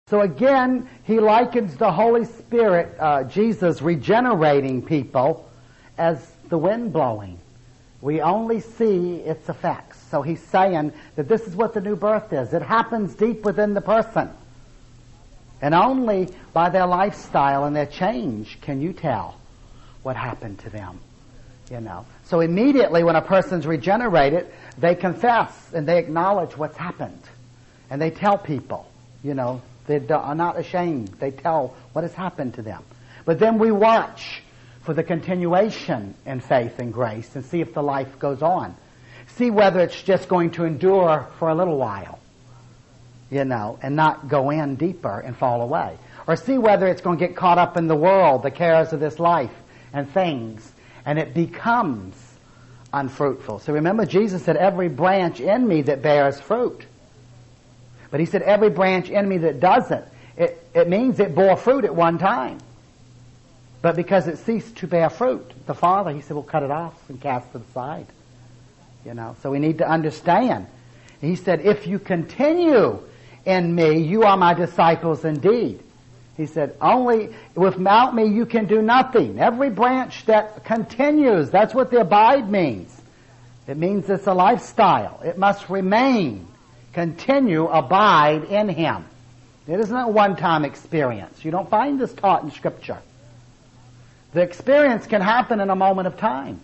So again, he likens the Holy Spirit, Jesus regenerating people, as the wind blowing. We only see its effects. So he's saying that this is what the new birth is. It happens deep within the person. And only by their lifestyle and their change can you tell what happened to them. You know. So immediately when a person's regenerated, they confess and they acknowledge what's happened. And they tell people, you know, they are not ashamed. They tell what has happened to them. But then we watch for the continuation in faith and grace and see if the life goes on. See whether it's just going to endure for a little while, you know, and not go in deeper and fall away. Or see whether it's going to get caught up in the world, the cares of this life and things, and it becomes unfruitful. So remember, Jesus said, every branch in me that bears fruit. But he said, every branch in me that doesn't, it means it bore fruit at one time. But because it ceased to bear fruit, the Father, he said, will cut it off and cast it aside. You know, so we need to understand. He said, if you continue in me, you are my disciples indeed. He said, only without me you can do nothing. Every branch that continues, that's what the abide means. It means it's a lifestyle. It must remain. Continue, abide in him. It isn't a one-time experience. You don't find this taught in Scripture. The experience can happen in a moment of time.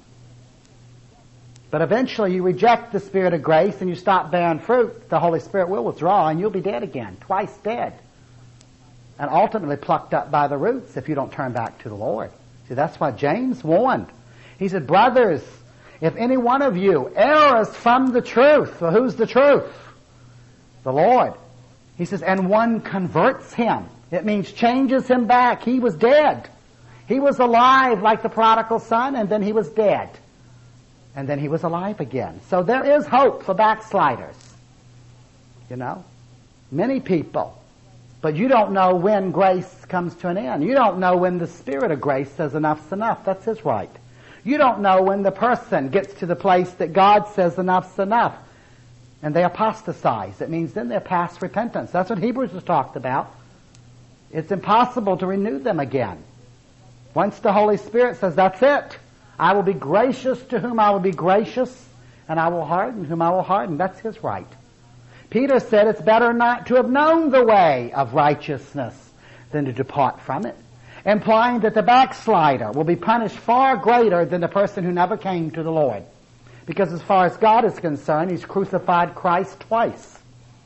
But eventually you reject the Spirit of grace and you stop bearing fruit. The Holy Spirit will withdraw and you'll be dead again, twice dead. And ultimately plucked up by the roots if you don't turn back to the Lord. See, that's why James warned. He said, brothers, if any one of you errs from the truth, well, who's the truth? The Lord. He says, and one converts him. It means changes him back. He was dead. He was alive like the prodigal son, and then he was dead. And then he was alive again. So there is hope for backsliders. You know? Many people. But you don't know when grace comes to an end. You don't know when the Spirit of grace says enough's enough. That's his right. You don't know when the person gets to the place that God says enough's enough. And they apostatize. It means then they're past repentance. That's what Hebrews has talked about. It's impossible to renew them again. Once the Holy Spirit says, that's it. I will be gracious to whom I will be gracious, and I will harden whom I will harden. That's his right. Peter said it's better not to have known the way of righteousness than to depart from it, implying that the backslider will be punished far greater than the person who never came to the Lord. Because as far as God is concerned, he's crucified Christ twice.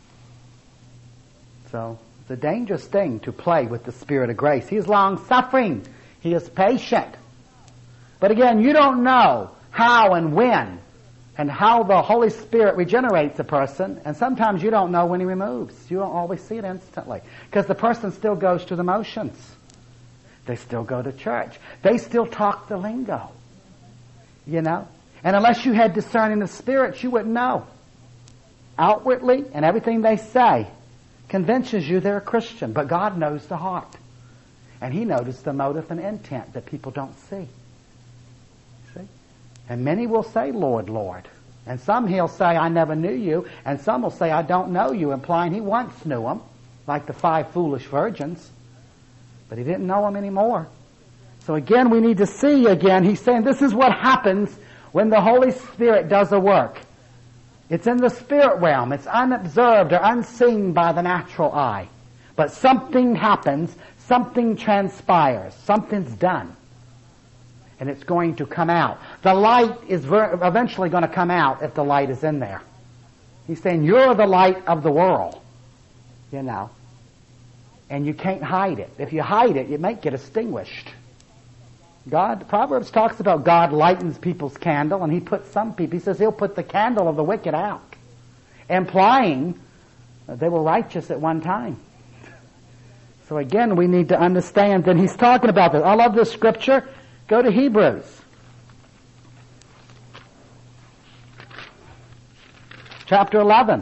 So it's a dangerous thing to play with the Spirit of grace. He is long-suffering. He is patient. But again, you don't know how and when and how the Holy Spirit regenerates a person, and sometimes you don't know when he removes. You don't always see it instantly. Because the person still goes through the motions. They still go to church. They still talk the lingo. You know? And unless you had discerning of spirits, you wouldn't know. Outwardly, and everything they say convinces you they're a Christian. But God knows the heart. And he noticed the motive and intent that people don't see. See? And many will say, Lord, Lord. And some he'll say, I never knew you. And some will say, I don't know you, implying he once knew them, like the 5 foolish virgins. But he didn't know them anymore. So again, we need to see again. He's saying this is what happens when the Holy Spirit does a work. It's in the spirit realm. It's unobserved or unseen by the natural eye. But something happens. Something transpires. Something's done. And it's going to come out. The light is eventually going to come out if the light is in there. He's saying, you're the light of the world. You know. And you can't hide it. If you hide it, you might get extinguished. Proverbs talks about God lightens people's candle, and he puts some people, he says he'll put the candle of the wicked out. Implying that they were righteous at one time. So again, we need to understand that he's talking about this. I love this scripture. Go to Hebrews. Chapter 11.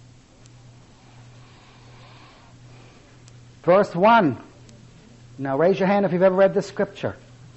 Verse 1. Now raise your hand if you've ever read this scripture.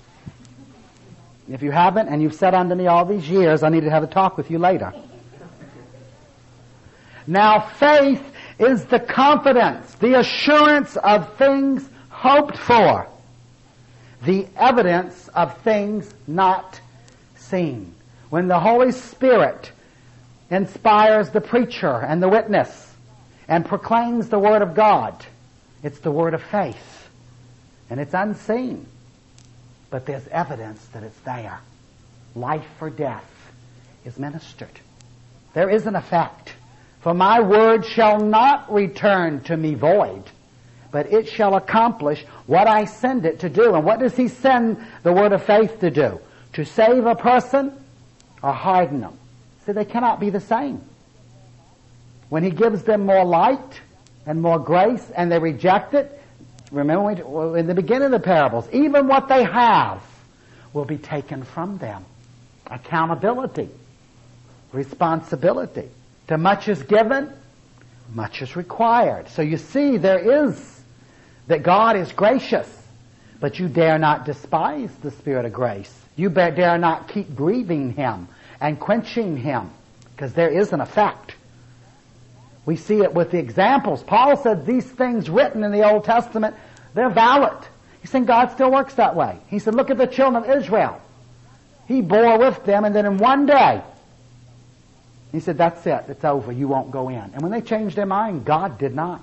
If you haven't, and you've sat under me all these years, I need to have a talk with you later. Now faith is the confidence, the assurance of things hoped for, the evidence of things not seen. When the Holy Spirit inspires the preacher and the witness and proclaims the Word of God, it's the word of faith. And it's unseen. But there's evidence that it's there. Life or death is ministered. There is an effect. For my word shall not return to me void, but it shall accomplish what I send it to do. And what does he send the word of faith to do? To save a person or harden them? See, they cannot be the same. When he gives them more light and more grace and they reject it, remember in the beginning of the parables, even what they have will be taken from them. Accountability, responsibility. To much is given, much is required. So you see, there is that God is gracious, but you dare not despise the Spirit of grace. You dare not keep grieving Him and quenching Him, because there is an effect. We see it with the examples. Paul said these things written in the Old Testament, they're valid. He's saying God still works that way. He said, look at the children of Israel. He bore with them, and then in one day, he said, that's it. It's over. You won't go in. And when they changed their mind, God did not.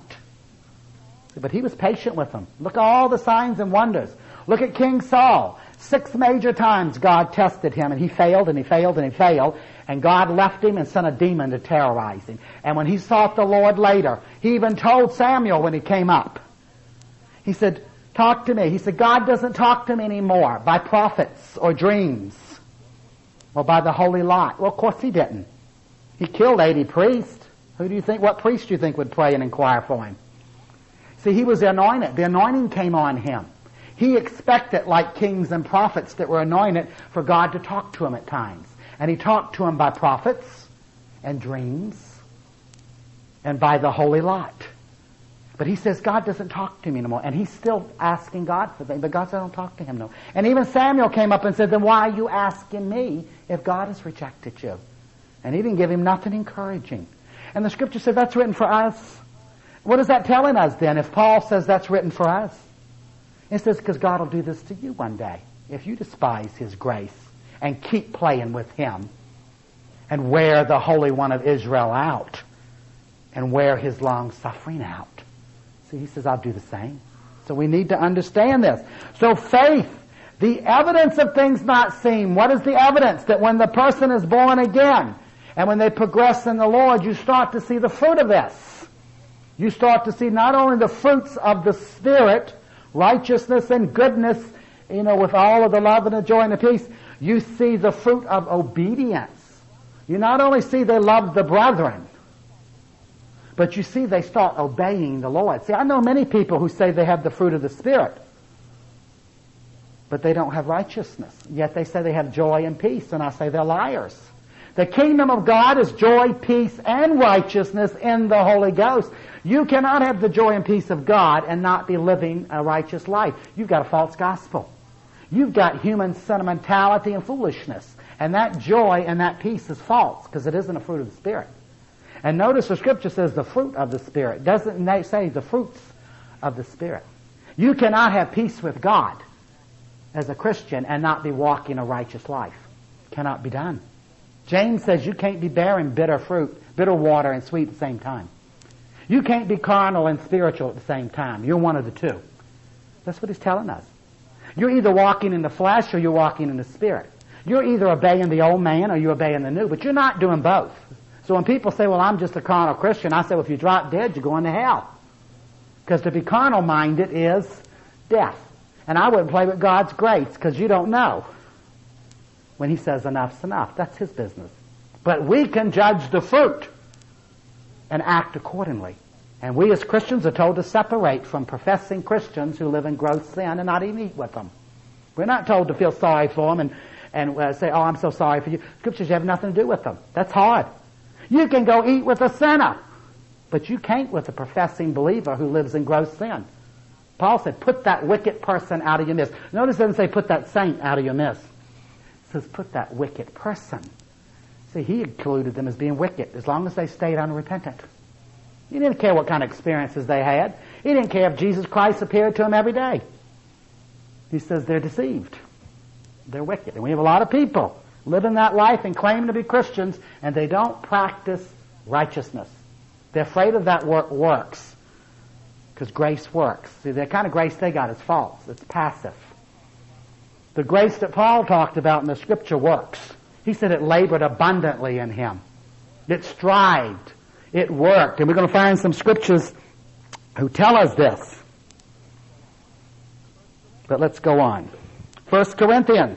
But he was patient with them. Look at all the signs and wonders. Look at King Saul. 6 major times God tested him, and he failed, and he failed, and he failed. And God left him and sent a demon to terrorize him. And when he sought the Lord later, he even told Samuel when he came up. He said, talk to me. He said, God doesn't talk to me anymore by prophets or dreams or by the holy lot. Well, of course he didn't. He killed 80 priests. What priest do you think would pray and inquire for him? See, he was anointed. The anointing came on him. He expected, like kings and prophets that were anointed, for God to talk to him at times. And he talked to him by prophets and dreams and by the holy lot. But he says, God doesn't talk to me anymore. And he's still asking God for things. But God said, I don't talk to him no. And even Samuel came up and said, then why are you asking me if God has rejected you? And he didn't give him nothing encouraging. And the scripture said that's written for us. What is that telling us then if Paul says that's written for us? It says because God will do this to you one day if you despise his grace and keep playing with him and wear the Holy One of Israel out and wear his long suffering out. See, he says, I'll do the same. So we need to understand this. So faith, the evidence of things not seen. What is the evidence? That when the person is born again and when they progress in the Lord, you start to see the fruit of this. You start to see not only the fruits of the Spirit, righteousness and goodness, with all of the love and the joy and the peace, you see the fruit of obedience. You not only see they love the brethren, but you see they start obeying the Lord. See, I know many people who say they have the fruit of the Spirit, but they don't have righteousness. Yet they say they have joy and peace, and I say they're liars. The kingdom of God is joy, peace, and righteousness in the Holy Ghost. You cannot have the joy and peace of God and not be living a righteous life. You've got a false gospel. You've got human sentimentality and foolishness. And that joy and that peace is false because it isn't a fruit of the Spirit. And notice the scripture says the fruit of the Spirit. Doesn't they say the fruits of the Spirit? You cannot have peace with God as a Christian and not be walking a righteous life. Cannot be done. James says you can't be bearing bitter fruit, bitter water and sweet at the same time. You can't be carnal and spiritual at the same time. You're one of the two. That's what he's telling us. You're either walking in the flesh or you're walking in the Spirit. You're either obeying the old man or you're obeying the new, but you're not doing both. So when people say, well, I'm just a carnal Christian, I say, well, if you drop dead, you're going to hell. Because to be carnal-minded is death. And I wouldn't play with God's grace because you don't know when he says enough's enough. That's his business. But we can judge the fruit and act accordingly. And we as Christians are told to separate from professing Christians who live in gross sin and not even eat with them. We're not told to feel sorry for them and say, oh, I'm so sorry for you. Scriptures have nothing to do with them. That's hard. You can go eat with a sinner, but you can't with a professing believer who lives in gross sin. Paul said, put that wicked person out of your midst. Notice it doesn't say put that saint out of your midst. It says put that wicked person. See, he included them as being wicked as long as they stayed unrepentant. He didn't care what kind of experiences they had. He didn't care if Jesus Christ appeared to him every day. He says they're deceived. They're wicked. And we have a lot of people living that life and claiming to be Christians, and they don't practice righteousness. They're afraid of that works, because grace works. See, the kind of grace they got is false. It's passive. The grace that Paul talked about in the Scripture works. He said it labored abundantly in him. It strived. It worked. And we're going to find some Scriptures who tell us this. But let's go on. 1 Corinthians.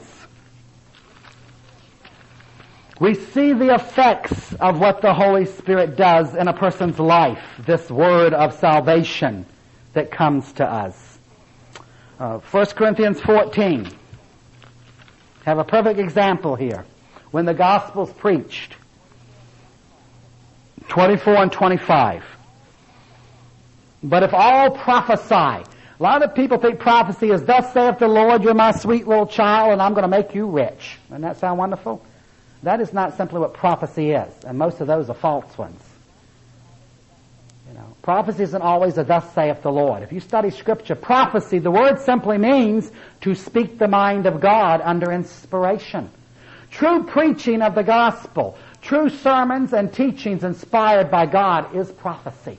We see the effects of what the Holy Spirit does in a person's life, this word of salvation that comes to us. 1 Corinthians 14. Have a perfect example here. When the gospel's preached. 24 and 25. But if all prophesy. A lot of people think prophecy is, thus saith the Lord, you're my sweet little child, and I'm going to make you rich. Doesn't that sound wonderful? That is not simply what prophecy is, and most of those are false ones. Prophecy isn't always a thus saith the Lord. If you study Scripture, prophecy, the word simply means to speak the mind of God under inspiration. True preaching of the gospel, true sermons and teachings inspired by God is prophecy.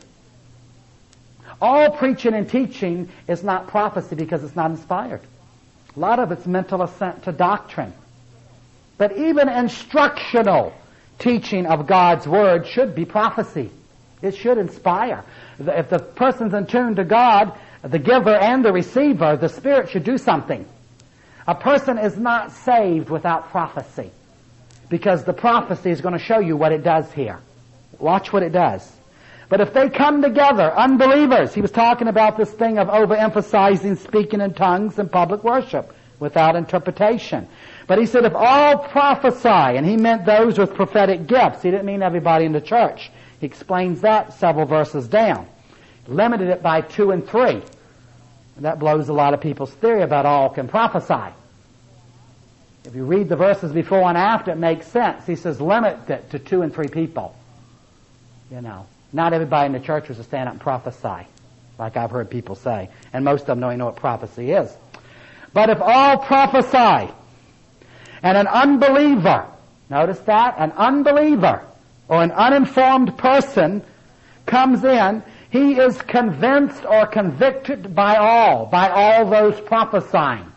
All preaching and teaching is not prophecy because it's not inspired. A lot of it's mental assent to doctrine. But even instructional teaching of God's Word should be prophecy. It should inspire. If the person's in tune to God, the giver and the receiver, the Spirit should do something. A person is not saved without prophecy, because the prophecy is going to show you what it does here. Watch what it does. But if they come together, unbelievers, he was talking about this thing of overemphasizing speaking in tongues in public worship without interpretation. But he said if all prophesy, and he meant those with prophetic gifts. He didn't mean everybody in the church. He explains that several verses down. Limited it by 2 and 3. That blows a lot of people's theory about all can prophesy. If you read the verses before and after, it makes sense. He says limit it to 2 and 3 people. Not everybody in the church was to stand up and prophesy, like I've heard people say. And most of them don't even know what prophecy is. But if all prophesy, and an unbeliever, notice that, an unbeliever or an uninformed person comes in, he is convinced or convicted by all those prophesying.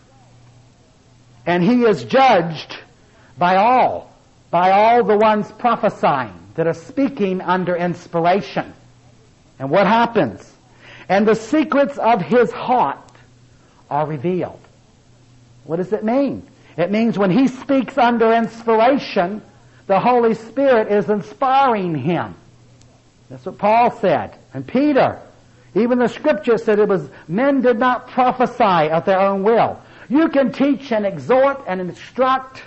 And he is judged by all the ones prophesying that are speaking under inspiration. And what happens? And the secrets of his heart are revealed. What does it mean? It means when he speaks under inspiration, the Holy Spirit is inspiring him. That's what Paul said. And Peter, even the Scripture said it was, men did not prophesy of their own will. You can teach and exhort and instruct,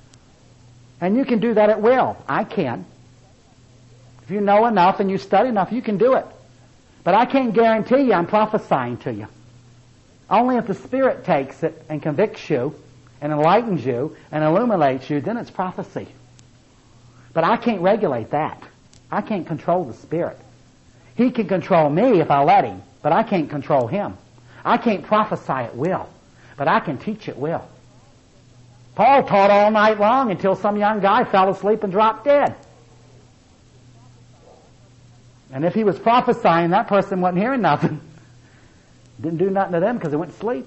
and you can do that at will. I can. If you know enough and you study enough, you can do it. But I can't guarantee you I'm prophesying to you. Only if the Spirit takes it and convicts you and enlightens you and illuminates you, then it's prophecy. But I can't regulate that. I can't control the Spirit. He can control me if I let him, but I can't control him. I can't prophesy at will, but I can teach at will. Paul taught all night long until some young guy fell asleep and dropped dead. And if he was prophesying, that person wasn't hearing nothing. Didn't do nothing to them because they went to sleep.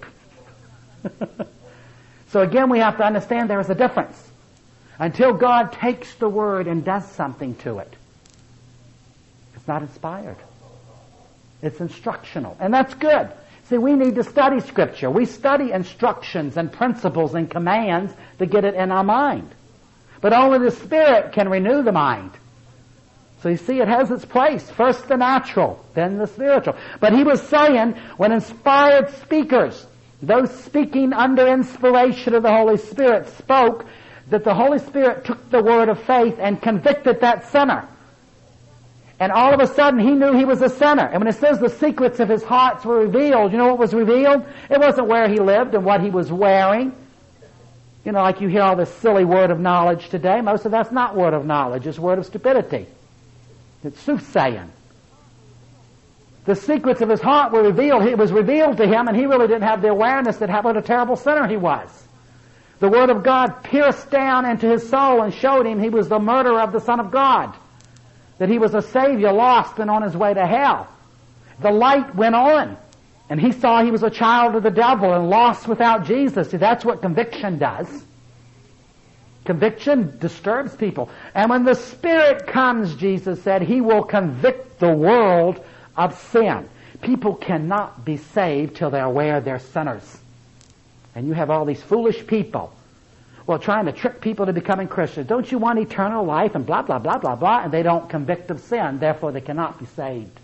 So again, we have to understand there is a difference. Until God takes the Word and does something to it, it's not inspired. It's instructional. And that's good. See, we need to study Scripture. We study instructions and principles and commands to get it in our mind. But only the Spirit can renew the mind. So you see, it has its place. First the natural, then the spiritual. But he was saying, when inspired speakers, those speaking under inspiration of the Holy Spirit, spoke, that the Holy Spirit took the word of faith and convicted that sinner. And all of a sudden, he knew he was a sinner. And when it says the secrets of his hearts were revealed, you know what was revealed? It wasn't where he lived and what he was wearing. Like you hear all this silly word of knowledge today. Most of that's not word of knowledge. It's word of stupidity. It's soothsaying. The secrets of his heart were revealed. It was revealed to him, and he really didn't have the awareness that what a terrible sinner he was. The Word of God pierced down into his soul and showed him he was the murderer of the Son of God, that he was a Savior lost and on his way to hell. The light went on, and he saw he was a child of the devil and lost without Jesus. See, that's what conviction does. Conviction disturbs people. And when the Spirit comes, Jesus said, He will convict the world of sin. People cannot be saved till they're aware they're sinners. And you have all these foolish people, well, trying to trick people to becoming Christians. Don't you want eternal life and blah, blah, blah, blah, blah, and they don't convict of sin, therefore they cannot be saved.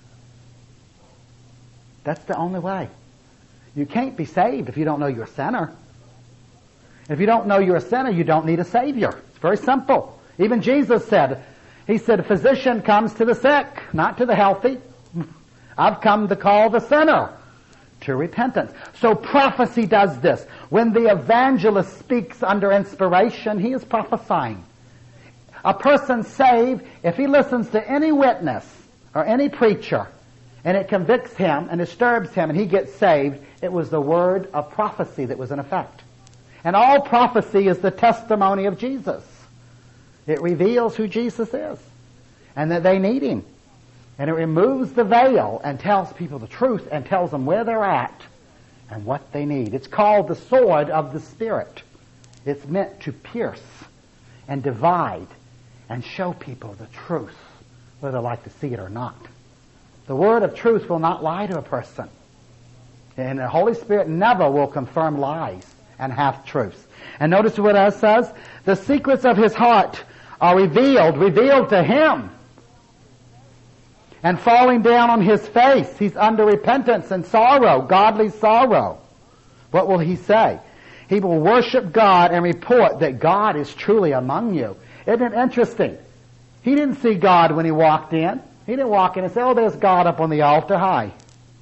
That's the only way. You can't be saved if you don't know you're a sinner. If you don't know you're a sinner, you don't need a Savior. It's very simple. Even Jesus said, He said, a physician comes to the sick, not to the healthy. I've come to call the sinner to repentance. So prophecy does this. When the evangelist speaks under inspiration, he is prophesying. A person saved, if he listens to any witness or any preacher, and it convicts him and disturbs him and he gets saved, it was the word of prophecy that was in effect. And all prophecy is the testimony of Jesus. It reveals who Jesus is and that they need Him. And it removes the veil and tells people the truth and tells them where they're at and what they need. It's called the sword of the Spirit. It's meant to pierce and divide and show people the truth, whether they like to see it or not. The word of truth will not lie to a person. And the Holy Spirit never will confirm lies and half-truths. And notice what it says. The secrets of His heart are revealed to Him. And falling down on his face, he's under repentance and sorrow, godly sorrow. What will he say? He will worship God and report that God is truly among you. Isn't it interesting? He didn't see God when he walked in. He didn't walk in and say, oh, there's God up on the altar. Hi.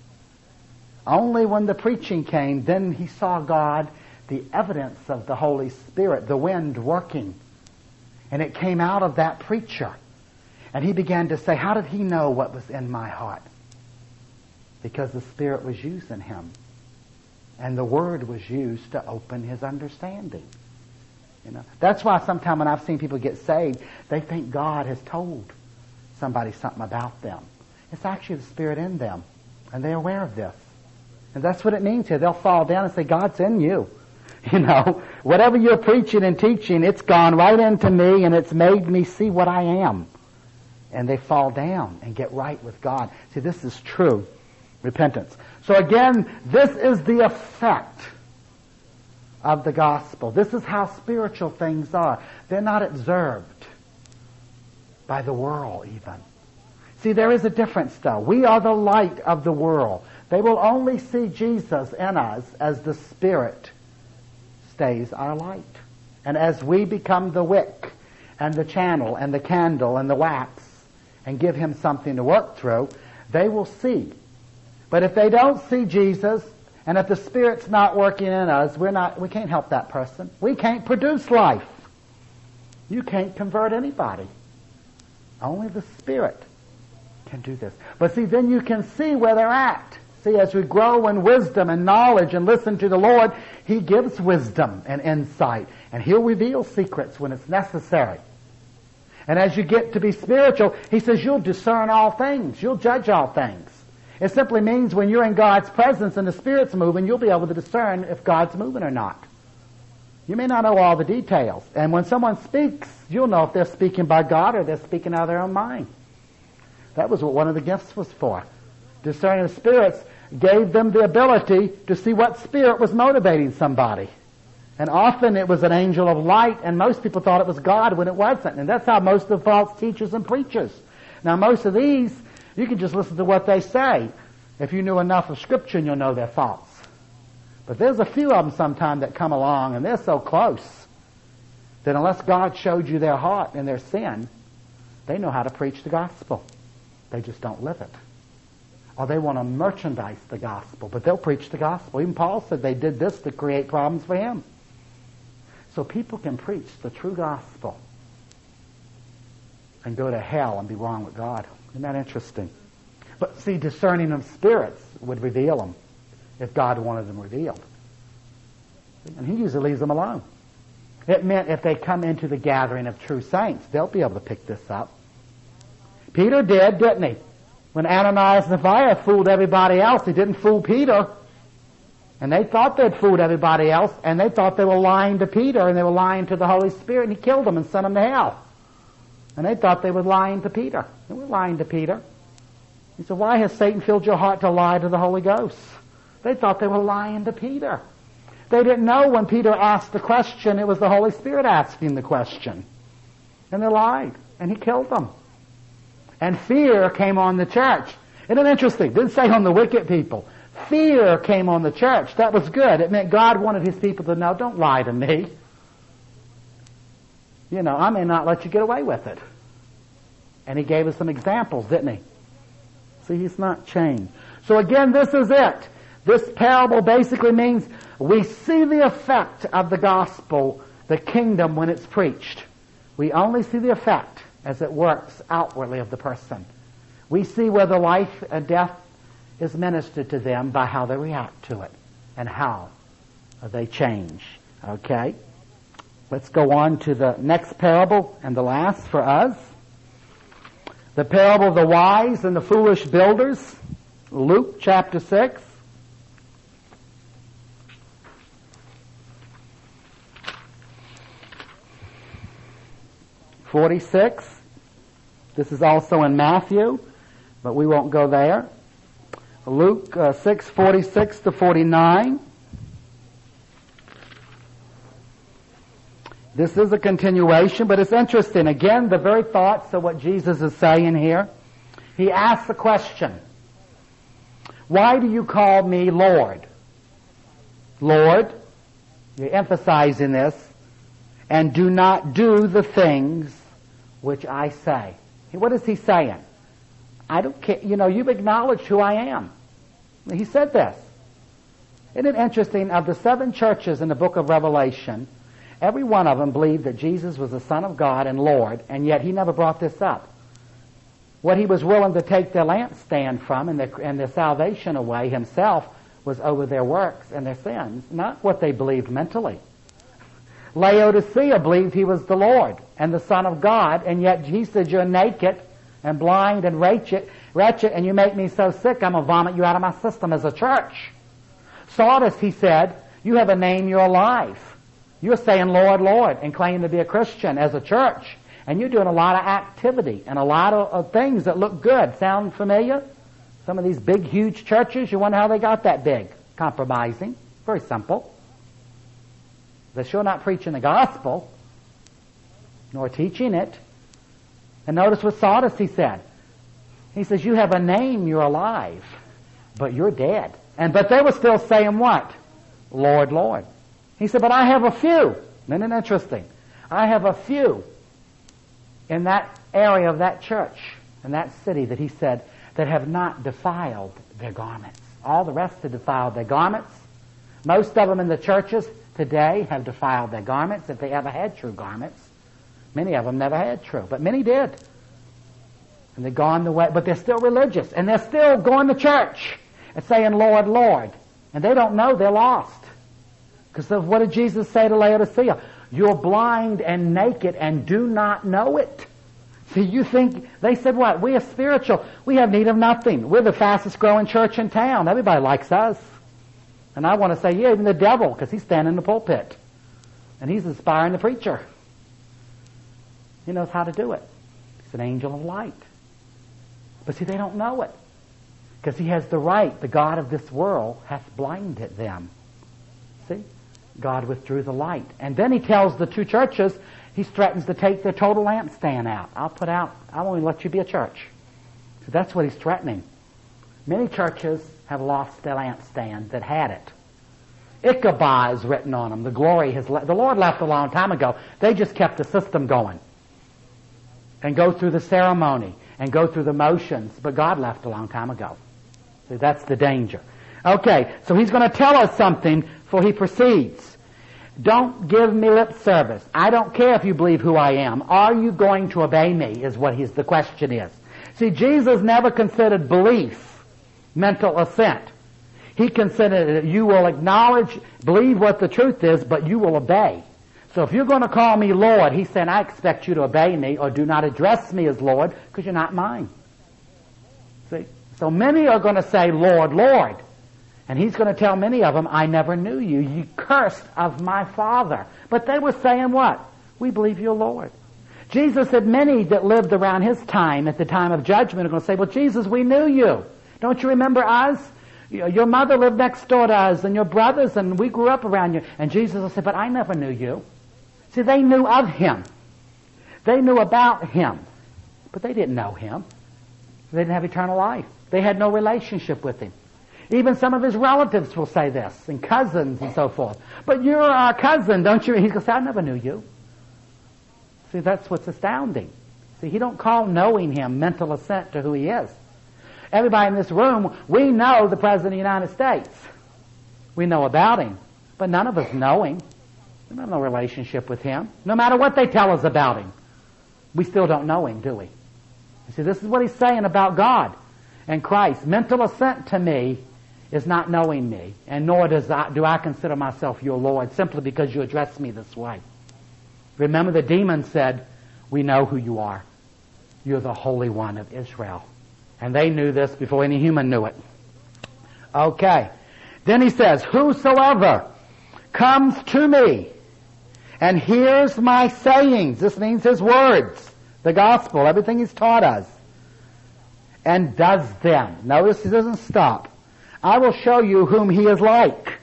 Only when the preaching came, then he saw God, the evidence of the Holy Spirit, the wind working. And it came out of that preacher. And he began to say, how did he know what was in my heart? Because the Spirit was using him. And the Word was used to open his understanding. You know, that's why sometimes when I've seen people get saved, they think God has told somebody something about them. It's actually the Spirit in them. And they're aware of this. And that's what it means here. They'll fall down and say, God's in you. You know, whatever you're preaching and teaching, it's gone right into me and it's made me see what I am. And they fall down and get right with God. See, this is true repentance. So again, this is the effect of the gospel. This is how spiritual things are. They're not observed by the world even. See, there is a difference though. We are the light of the world. They will only see Jesus in us as the Spirit stays our light. And as we become the wick and the channel and the candle and the wax and give Him something to work through, they will see. But if they don't see Jesus, and if the Spirit's not working in us, we can't help that person. We can't produce life. You can't convert anybody. Only the Spirit can do this. But see, then you can see where they're at. See, as we grow in wisdom and knowledge and listen to the Lord, He gives wisdom and insight. And He'll reveal secrets when it's necessary. And as you get to be spiritual, He says you'll discern all things. You'll judge all things. It simply means when you're in God's presence and the Spirit's moving, you'll be able to discern if God's moving or not. You may not know all the details. And when someone speaks, you'll know if they're speaking by God or they're speaking out of their own mind. That was what one of the gifts was for. Discerning of spirits gave them the ability to see what spirit was motivating somebody. And often it was an angel of light, and most people thought it was God when it wasn't. And that's how most of the false teachers and preachers. Now most of these, you can just listen to what they say. If you knew enough of Scripture, you'll know they're false. But there's a few of them sometime that come along, and they're so close that unless God showed you their heart and their sin, they know how to preach the gospel. They just don't live it. Or they want to merchandise the gospel, but they'll preach the gospel. Even Paul said they did this to create problems for him. So people can preach the true gospel and go to hell and be wrong with God. Isn't that interesting? But see, discerning of spirits would reveal them if God wanted them revealed. And he usually leaves them alone. It meant if they come into the gathering of true saints, they'll be able to pick this up. Peter did, didn't he? When Ananias and Sapphira fooled everybody else, he didn't fool Peter. And they thought they'd fooled everybody else, and they thought they were lying to Peter, and they were lying to the Holy Spirit, and he killed them and sent them to hell. And they thought they were lying to Peter. They were lying to Peter. He said, why has Satan filled your heart to lie to the Holy Ghost? They thought they were lying to Peter. They didn't know when Peter asked the question, it was the Holy Spirit asking the question. And they lied, and he killed them. And fear came on the church. Isn't it interesting? It didn't say on the wicked people. Fear came on the church. That was good. It meant God wanted his people to know, don't lie to me. You know, I may not let you get away with it. And he gave us some examples, didn't he? See, he's not changed. So again, this is it. This parable basically means we see the effect of the gospel, the kingdom, when it's preached. We only see the effect as it works outwardly of the person. We see whether life and death is ministered to them by how they react to it and how they change. Okay? Let's go on to the next parable and the last for us. The parable of the wise and the foolish builders. Luke chapter 6. (46). This is also in Matthew, but we won't go there. Luke 6:46 to 49. This is a continuation, but it's interesting. Again, the very thoughts of what Jesus is saying here. He asks the question, why do you call me Lord? Lord, you're emphasizing this, and do not do the things which I say. What is he saying? I don't care. You know, you've acknowledged who I am. He said this. Isn't it interesting? Of the 7 churches in the book of Revelation, every one of them believed that Jesus was the Son of God and Lord, and yet he never brought this up. What he was willing to take their lampstand from and their salvation away himself was over their works and their sins, not what they believed mentally. Laodicea believed he was the Lord and the Son of God, and yet he said, you're naked and blind and wretched, and you make me so sick, I'm going to vomit you out of my system as a church. Sardis, he said, you have a name, you're alive. You're saying, Lord, Lord, and claim to be a Christian as a church. And you're doing a lot of activity and a lot of things that look good. Sound familiar? Some of these big, huge churches, you wonder how they got that big. Compromising. Very simple. They're sure not preaching the gospel, nor teaching it. And notice what Sardis he said. He says, you have a name, you're alive, but you're dead. But they were still saying what? Lord, Lord. He said, but I have a few. Isn't it interesting? I have a few in that area of that church, in that city that he said, that have not defiled their garments. All the rest have defiled their garments. Most of them in the churches today have defiled their garments, if they ever had true garments. Many of them never had true, but many did. And they've gone the way, but they're still religious, and they're still going to church and saying, Lord, Lord. And they don't know they're lost. Because of what did Jesus say to Laodicea? You're blind and naked and do not know it. See, you think, they said what? We are spiritual. We have need of nothing. We're the fastest growing church in town. Everybody likes us. And I want to say, yeah, even the devil, because he's standing in the pulpit. And he's inspiring the preacher. He knows how to do it. He's an angel of light. But see, they don't know it. Because he has the right. The God of this world hath blinded them. See? God withdrew the light. And then he tells the 2 churches, he threatens to take their total lampstand out. I won't even let you be a church. So that's what he's threatening. Many churches have lost their lampstand that had it. Ichabod is written on them. The Lord left a long time ago. They just kept the system going. And go through the ceremony and go through the motions. But God left a long time ago. See, that's the danger. Okay, so he's going to tell us something, for he proceeds. Don't give me lip service. I don't care if you believe who I am. Are you going to obey me, is what the question is. See, Jesus never considered belief mental assent. He considered that you will acknowledge, believe what the truth is, but you will obey. So if you're going to call me Lord, he's saying, I expect you to obey me, or do not address me as Lord, because you're not mine. See? So many are going to say, Lord, Lord. And he's going to tell many of them, I never knew you. You cursed of my Father. But they were saying what? We believe you're Lord. Jesus said many that lived around his time, at the time of judgment, are going to say, well, Jesus, we knew you. Don't you remember us? Your mother lived next door to us, and your brothers, and we grew up around you. And Jesus will say, but I never knew you. See, they knew of him. They knew about him. But they didn't know him. They didn't have eternal life. They had no relationship with him. Even some of his relatives will say this, and cousins and so forth. But you're our cousin, don't you? He's going to say, I never knew you. See, that's what's astounding. See, he don't call knowing him mental assent to who he is. Everybody in this room, we know the President of the United States. We know about him. But none of us know him. We have no relationship with him. No matter what they tell us about him, we still don't know him, do we? You see, this is what he's saying about God and Christ. Mental assent to me is not knowing me, and nor do I consider myself your Lord simply because you address me this way. Remember, the demon said, we know who you are. You're the Holy One of Israel. And they knew this before any human knew it. Okay. Then he says, whosoever comes to me and hears my sayings, this means his words, the gospel, everything he's taught us, and does them. Notice he doesn't stop. I will show you whom he is like.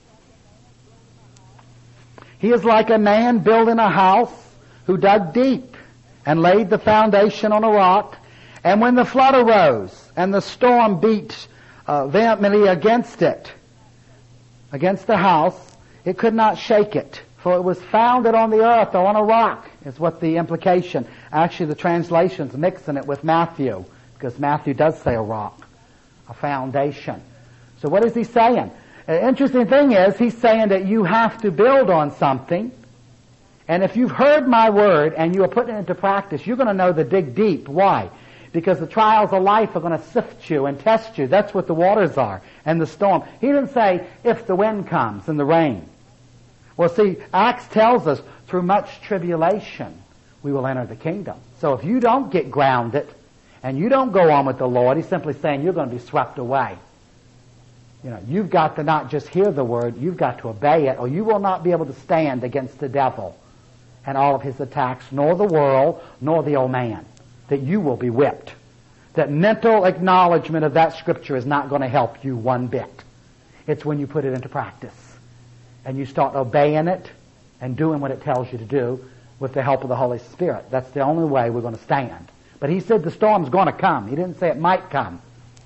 He is like a man building a house who dug deep and laid the foundation on a rock. And when the flood arose and the storm beat vehemently against it, against the house, it could not shake it, for it was founded on the earth or on a rock, is what the implication. Actually, the translation's mixing it with Matthew, because Matthew does say a rock, a foundation. So what is he saying? The interesting thing is, he's saying that you have to build on something, and if you've heard my word and you are putting it into practice, you're going to know to dig deep. Why? Because the trials of life are going to sift you and test you. That's what the waters are, and the storm. He didn't say, if the wind comes and the rain. Well, see, Acts tells us, through much tribulation, we will enter the kingdom. So if you don't get grounded, and you don't go on with the Lord, he's simply saying you're going to be swept away. You know, you've got to not just hear the word, you've got to obey it, or you will not be able to stand against the devil and all of his attacks, nor the world, nor the old man. That you will be whipped. That mental acknowledgement of that scripture is not going to help you one bit. It's when you put it into practice and you start obeying it and doing what it tells you to do with the help of the Holy Spirit. That's the only way we're going to stand. But he said the storm's going to come. He didn't say it might come.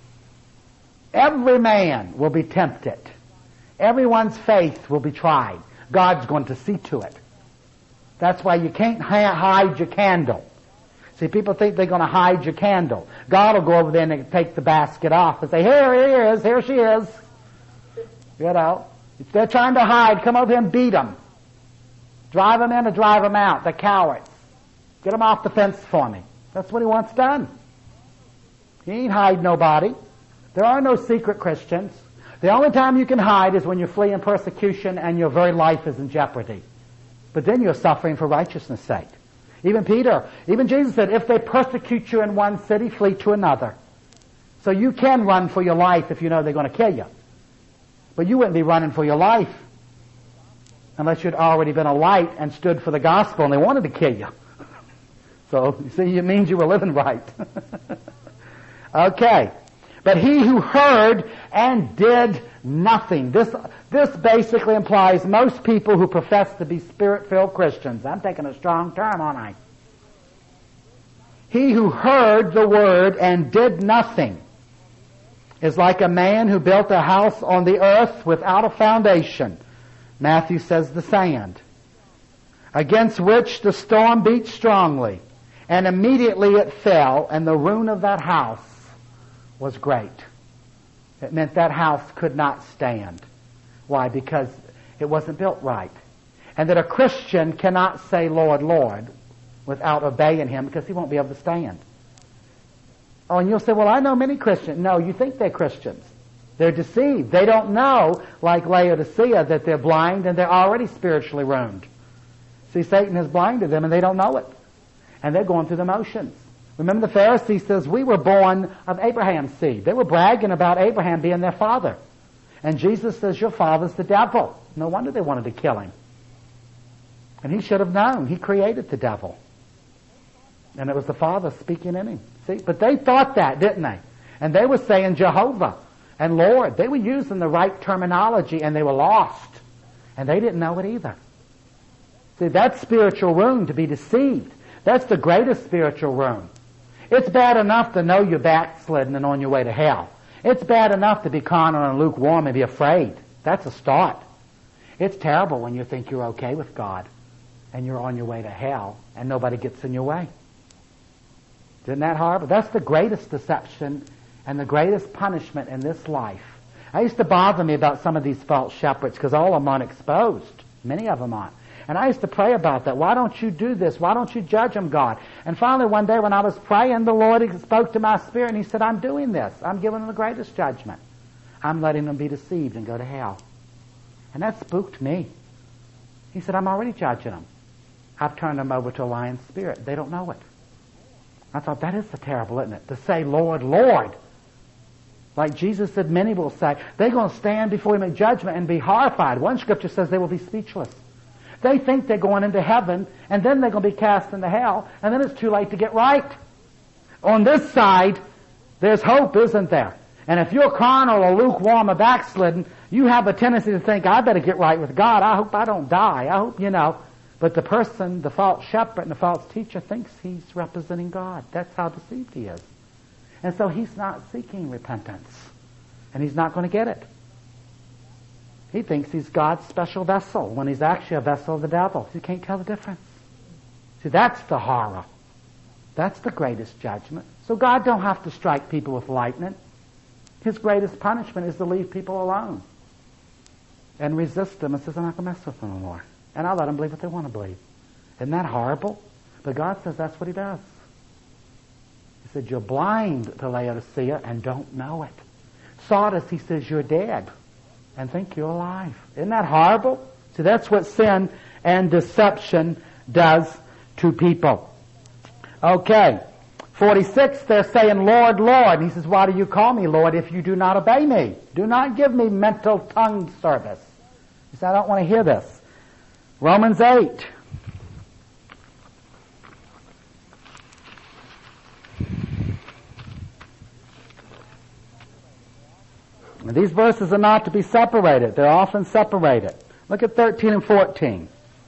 Every man will be tempted. Everyone's faith will be tried. God's going to see to it. That's why you can't hide your candle. See, people think they're going to hide your candle. God will go over there and take the basket off and say, here she is. You know, if they're trying to hide, come over here and beat them. Drive them in or drive them out. They're cowards. Get them off the fence for me. That's what he wants done. He ain't hide nobody. There are no secret Christians. The only time you can hide is when you're fleeing persecution and your very life is in jeopardy. But then you're suffering for righteousness' sake. Even Jesus said, if they persecute you in one city, flee to another. So you can run for your life if you know they're going to kill you. But you wouldn't be running for your life unless you'd already been a light and stood for the gospel and they wanted to kill you. So, you see, it means you were living right. Okay. But he who heard and did nothing. This basically implies most people who profess to be Spirit-filled Christians. I'm taking a strong term, aren't I? He who heard the word and did nothing is like a man who built a house on the earth without a foundation. Matthew says the sand. Against which the storm beat strongly, and immediately it fell, and the ruin of that house was great. It meant that house could not stand. Why? Because it wasn't built right. And that a Christian cannot say, Lord, Lord, without obeying him, because he won't be able to stand. Oh, and you'll say, well, I know many Christians. No, you think they're Christians. They're deceived. They don't know, like Laodicea, that they're blind and they're already spiritually ruined. See, Satan has blinded them and they don't know it. And they're going through the motions. Remember the Pharisee says, we were born of Abraham's seed. They were bragging about Abraham being their father. And Jesus says, your father's the devil. No wonder they wanted to kill him. And he should have known. He created the devil. And it was the Father speaking in him. See? But they thought that, didn't they? And they were saying Jehovah and Lord. They were using the right terminology and they were lost. And they didn't know it either. See, that's spiritual ruin, to be deceived. That's the greatest spiritual ruin. It's bad enough to know you're backslidden and on your way to hell. It's bad enough to be carnal and lukewarm and be afraid. That's a start. It's terrible when you think you're okay with God and you're on your way to hell and nobody gets in your way. Isn't that horrible? That's the greatest deception and the greatest punishment in this life. It used to bother me about some of these false shepherds because all of them aren't exposed. Many of them aren't. And I used to pray about that. Why don't you do this? Why don't you judge them, God? And finally one day when I was praying, the Lord spoke to my spirit and He said, I'm doing this. I'm giving them the greatest judgment. I'm letting them be deceived and go to hell. And that spooked me. He said, I'm already judging them. I've turned them over to a lying spirit. They don't know it. I thought, that is so terrible, isn't it? To say, Lord, Lord. Like Jesus said, many will say, they're going to stand before Him in judgment and be horrified. One scripture says they will be speechless. They think they're going into heaven, and then they're going to be cast into hell, and then it's too late to get right. On this side, there's hope, isn't there? And if you're carnal or lukewarm or backslidden, you have a tendency to think, I better get right with God. I hope I don't die. I hope, But the person, the false shepherd and the false teacher thinks he's representing God. That's how deceived he is. And so he's not seeking repentance. And he's not going to get it. He thinks he's God's special vessel when he's actually a vessel of the devil. You can't tell the difference. See, that's the horror. That's the greatest judgment. So God don't have to strike people with lightning. His greatest punishment is to leave people alone and resist them and says, I'm not going to mess with them anymore. And I'll let them believe what they want to believe. Isn't that horrible? But God says that's what He does. He said, you're blind to Laodicea and don't know it. Sardis, He says, you're dead and think you're alive. Isn't that horrible? See, that's what sin and deception does to people. Okay. 46, they're saying, Lord, Lord. And He says, why do you call me Lord if you do not obey me? Do not give me mental tongue service. He said, I don't want to hear this. Romans 8. And these verses are not to be separated. They're often separated. Look at 13 and 14.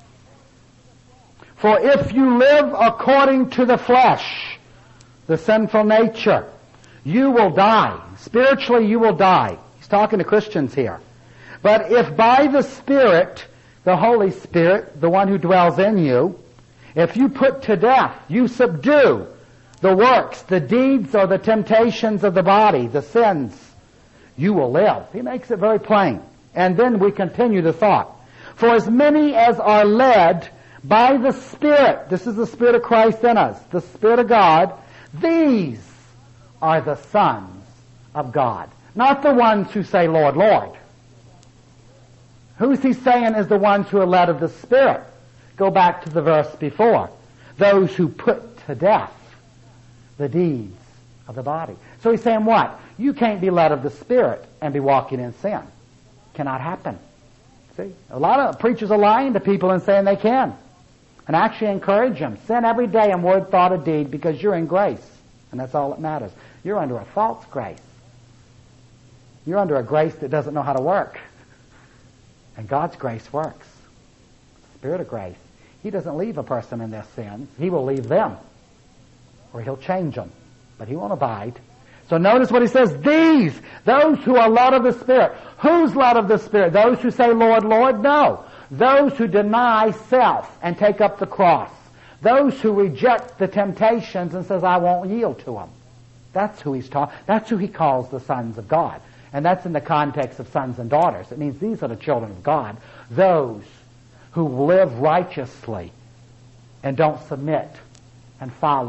For if you live according to the flesh, the sinful nature, you will die. Spiritually, you will die. He's talking to Christians here. But if by the Spirit, the Holy Spirit, the one who dwells in you, if you put to death, you subdue the works, the deeds, or the temptations of the body, the sins, you will live. He makes it very plain. And then we continue the thought. For as many as are led by the Spirit, this is the Spirit of Christ in us, the Spirit of God, these are the sons of God. Not the ones who say, Lord, Lord. Who's He saying is the ones who are led of the Spirit? Go back to the verse before. Those who put to death the deeds of the body. So He's saying what? You can't be led of the Spirit and be walking in sin. Cannot happen. See? A lot of preachers are lying to people and saying they can. And actually encourage them. Sin every day in word, thought, or deed because you're in grace. And that's all that matters. You're under a false grace. You're under a grace that doesn't know how to work. And God's grace works. Spirit of grace. He doesn't leave a person in their sins. He will leave them. Or He'll change them. But He won't abide. So notice what He says. These, those who are led of the Spirit. Who's led of the Spirit? Those who say, Lord, Lord? No. Those who deny self and take up the cross. Those who reject the temptations and says, I won't yield to them. That's who He's taught. That's who He calls the sons of God. And that's in the context of sons and daughters. It means these are the children of God. Those who live righteously and don't submit and follow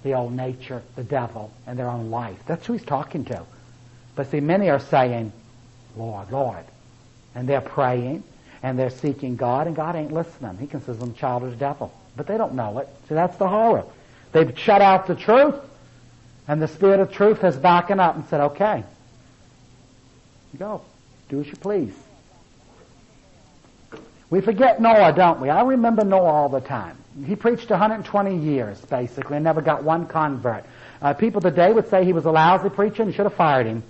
the old nature, the devil, and their own life. That's who he's talking to. But see, many are saying, Lord, Lord. And they're praying, and they're seeking God, and God ain't listening. He considers them a child of the devil. But they don't know it. So that's the horror. They've shut out the truth, and the Spirit of truth has backing up and said, okay, go. Do as you please. We forget Noah, don't we? I remember Noah all the time. He preached 120 years, basically, and never got one convert. People today would say he was a lousy preacher and you should have fired him.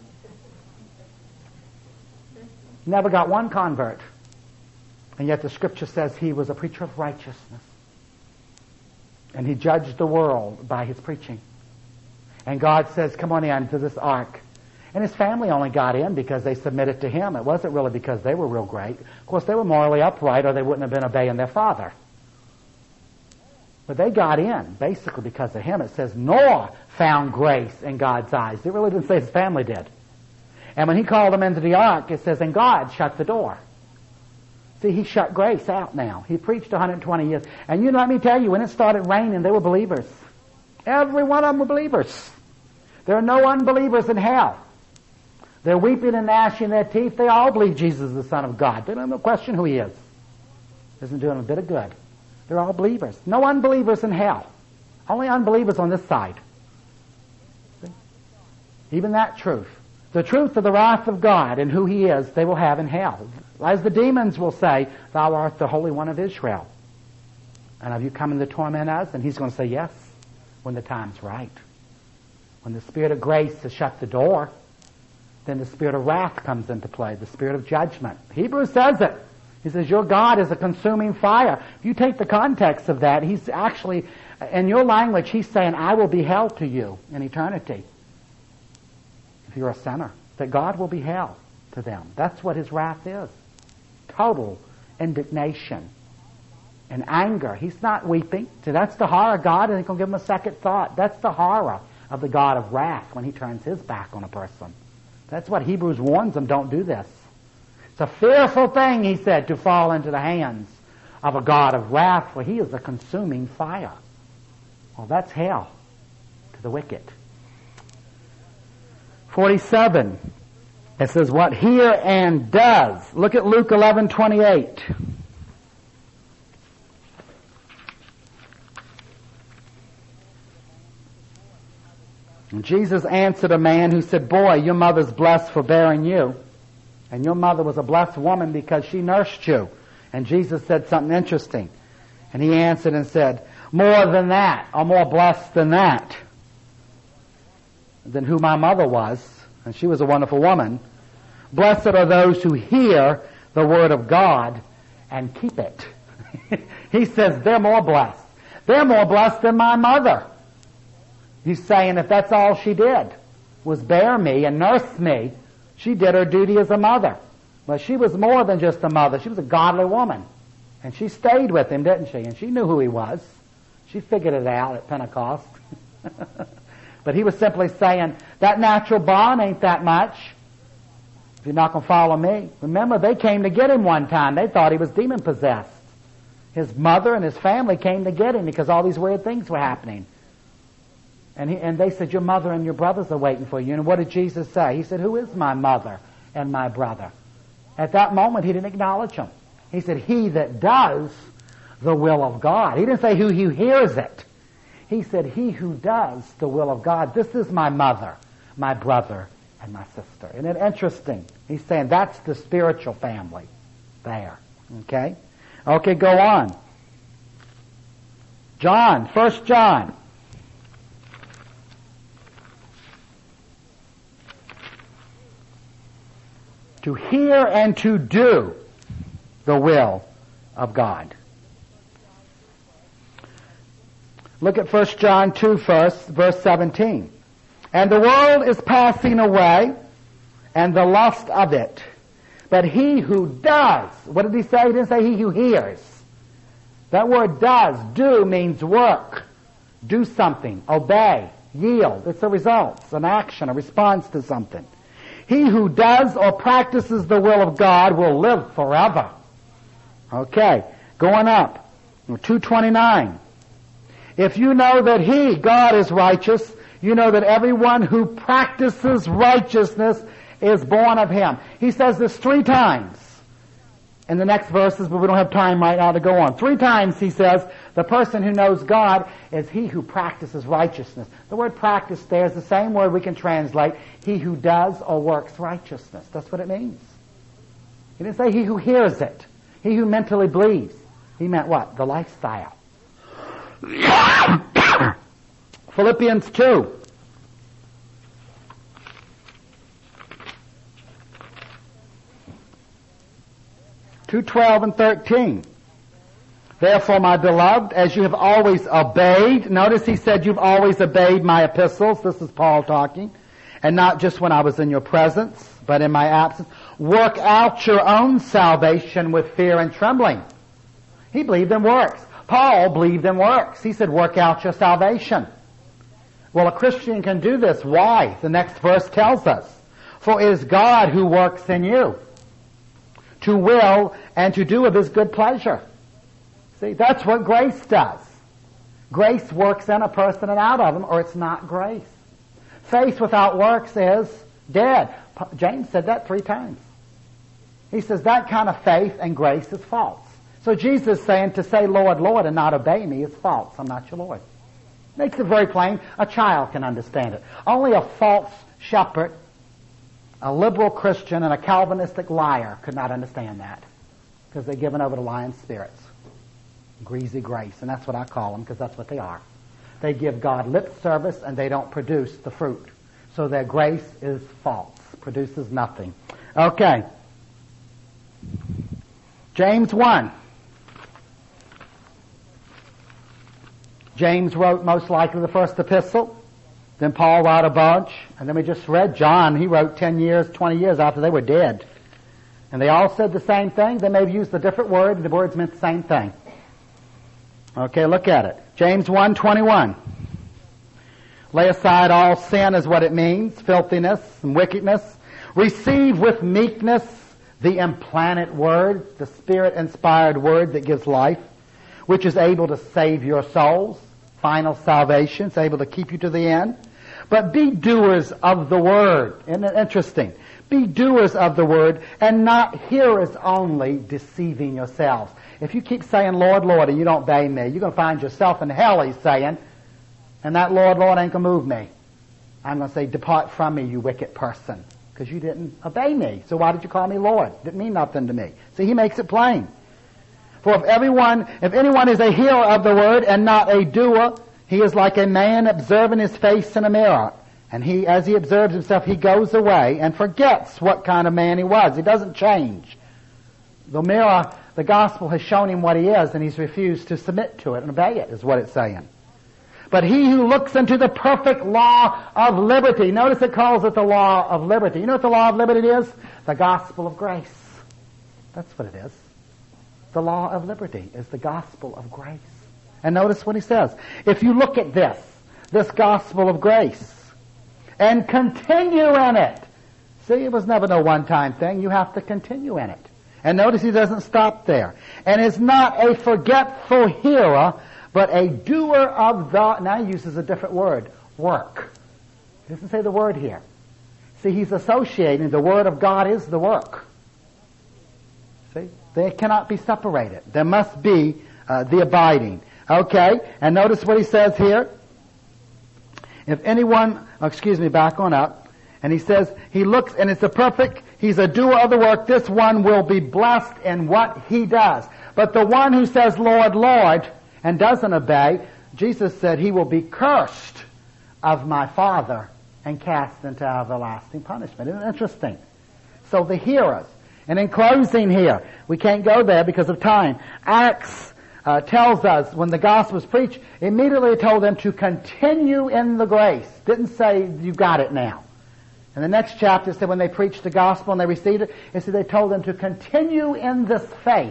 Never got one convert. And yet the Scripture says he was a preacher of righteousness. And he judged the world by his preaching. And God says, come on in to this ark. And his family only got in because they submitted to him. It wasn't really because they were real great. Of course, they were morally upright or they wouldn't have been obeying their father. But they got in basically because of him. It says Noah found grace in God's eyes. It really didn't say his family did. And when he called them into the ark, it says, and God shut the door. See, he shut grace out now. He preached 120 years. And let me tell you, when it started raining, they were believers. Every one of them were believers. There are no unbelievers in hell. They're weeping and gnashing their teeth. They all believe Jesus is the Son of God. They don't even question who he is. Isn't doing them a bit of good. They're all believers. No unbelievers in hell. Only unbelievers on this side. See? Even that truth. The truth of the wrath of God and who he is, they will have in hell. As the demons will say, thou art the Holy One of Israel. And have you come in to torment us? And he's going to say, yes, when the time's right. When the Spirit of grace has shut the door, then the spirit of wrath comes into play, the spirit of judgment. Hebrews says it. He says, your God is a consuming fire. If you take the context of that, he's actually, in your language, he's saying, I will be hell to you in eternity. If you're a sinner, that God will be hell to them. That's what his wrath is. Total indignation and anger. He's not weeping. So that's the horror of God, and he's going to give him a second thought. That's the horror of the God of wrath when he turns his back on a person. That's what Hebrews warns them, don't do this. It's a fearful thing, he said, to fall into the hands of a God of wrath, for he is a consuming fire. Well, that's hell to the wicked. 47. It says, what hear and does. Look at Luke 11:28. And Jesus answered a man who said, boy, your mother's blessed for bearing you. And your mother was a blessed woman because she nursed you. And Jesus said something interesting. And he answered and said, more than that, or more blessed than that, than who my mother was. And she was a wonderful woman. Blessed are those who hear the word of God and keep it. He says they're more blessed. They're more blessed than my mother. He's saying if that's all she did, was bear me and nurse me, she did her duty as a mother. But she was more than just a mother. She was a godly woman. And she stayed with him, didn't she? And she knew who he was. She figured it out at Pentecost. But he was simply saying, that natural bond ain't that much. If you're not going to follow me. Remember, they came to get him one time. They thought he was demon-possessed. His mother and his family came to get him because all these weird things were happening. And they said, your mother and your brothers are waiting for you. And what did Jesus say? He said, who is my mother and my brother? At that moment, he didn't acknowledge them. He said, he that does the will of God. He didn't say who hears it. He said, he who does the will of God. This is my mother, my brother, and my sister. Isn't it interesting? He's saying that's the spiritual family there. Okay? Okay, go on. John, 1 John. To hear and to do the will of God. Look at 1 John 2 first, verse 17. And the world is passing away, and the lust of it. But he who does, what did he say? He didn't say he who hears. That word does, do means work. Do something, obey, yield. It's a result, it's an action, a response to something. He who does or practices the will of God will live forever. Okay, going up. 2:29. If you know that He, God, is righteous, you know that everyone who practices righteousness is born of Him. He says this 3 times in the next verses, but we don't have time right now to go on. 3 times he says, the person who knows God is he who practices righteousness. The word practice there is the same word we can translate, he who does or works righteousness. That's what it means. He didn't say he who hears it, he who mentally believes. He meant what? The lifestyle. Philippians 2. Two 12 and 13. Therefore, my beloved, as you have always obeyed, notice he said you've always obeyed my epistles. This is Paul talking. And not just when I was in your presence, but in my absence. Work out your own salvation with fear and trembling. He believed in works. Paul believed in works. He said, work out your salvation. Well, a Christian can do this. Why? The next verse tells us. For it is God who works in you, to will and to do of His good pleasure. See, that's what grace does. Grace works in a person and out of them, or it's not grace. Faith without works is dead. James said that 3 times. He says that kind of faith and grace is false. So Jesus is saying to say, Lord, Lord, and not obey me is false. I'm not your Lord. Makes it very plain. A child can understand it. Only a false shepherd, a liberal Christian, and a Calvinistic liar could not understand that, because they're given over to lying spirits. Greasy grace, and that's what I call them, because that's what they are. They give God lip service and they don't produce the fruit. So their grace is false, produces nothing. Okay. James 1. James wrote most likely the first epistle. Then Paul wrote a bunch. And then we just read John. He wrote 10 years, 20 years after they were dead. And they all said the same thing. They may have used a different word, and the words meant the same thing. Okay, look at it. James 1:21. Lay aside all sin is what it means, filthiness and wickedness. Receive with meekness the implanted word, the Spirit-inspired word that gives life, which is able to save your souls, final salvation. It's able to keep you to the end. But be doers of the word. Isn't it interesting? Be doers of the word and not hearers only, deceiving yourselves. If you keep saying, Lord, Lord, and you don't obey me, you're going to find yourself in hell, he's saying. And that Lord, Lord ain't going to move me. I'm going to say, depart from me, you wicked person, because you didn't obey me. So why did you call me Lord? Didn't mean nothing to me. See, he makes it plain. For if anyone is a hearer of the word and not a doer, he is like a man observing his face in a mirror. And as he observes himself, he goes away and forgets what kind of man he was. He doesn't change. The mirror, the gospel has shown him what he is, and he's refused to submit to it and obey it, is what it's saying. But he who looks into the perfect law of liberty, notice it calls it the law of liberty. You know what the law of liberty is? The gospel of grace. That's what it is. The law of liberty is the gospel of grace. And notice what he says. If you look at this gospel of grace, and continue in it. See, it was never no one-time thing. You have to continue in it. And notice he doesn't stop there. And is not a forgetful hearer, but a doer of the, now he uses a different word, work. He doesn't say the word here. See, he's associating the word of God is the work. See, they cannot be separated. There must be the abiding. Okay, and notice what he says here. If anyone, back on up, and he says, he looks, and it's he's a doer of the work, this one will be blessed in what he does. But the one who says, Lord, Lord, and doesn't obey, Jesus said he will be cursed of my Father and cast into everlasting punishment. Isn't it interesting? So the hearers. And in closing here, we can't go there because of time. Acts tells us when the gospel was preached, immediately told them to continue in the grace. Didn't say you got it now. And the next chapter said when they preached the gospel and they received it, it said they told them to continue in this faith.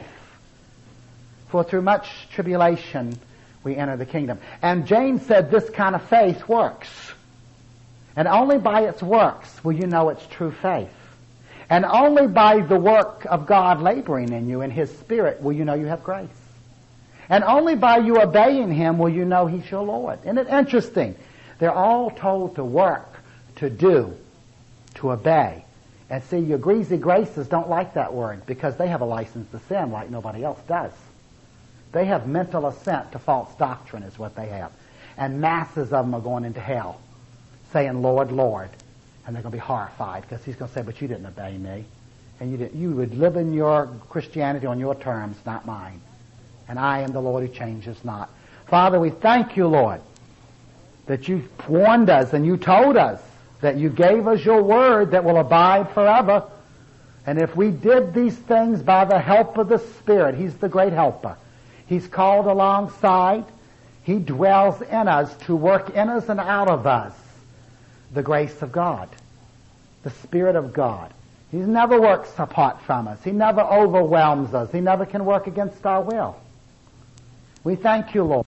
For through much tribulation we enter the kingdom. And James said this kind of faith works. And only by its works will you know it's true faith. And only by the work of God laboring in you in His Spirit will you know you have grace. And only by you obeying him will you know he's your Lord. Isn't it interesting? They're all told to work, to do, to obey. And see, your greasy graces don't like that word because they have a license to sin like nobody else does. They have mental assent to false doctrine is what they have. And masses of them are going into hell saying, Lord, Lord. And they're going to be horrified because he's going to say, but you didn't obey me. And you would live in your Christianity on your terms, not mine. And I am the Lord who changes not. Father, we thank you, Lord, that you warned us and you told us that you gave us your word that will abide forever. And if we did these things by the help of the Spirit, he's the great helper. He's called alongside. He dwells in us to work in us and out of us the grace of God, the Spirit of God. He never works apart from us. He never overwhelms us. He never can work against our will. We thank you, Lord.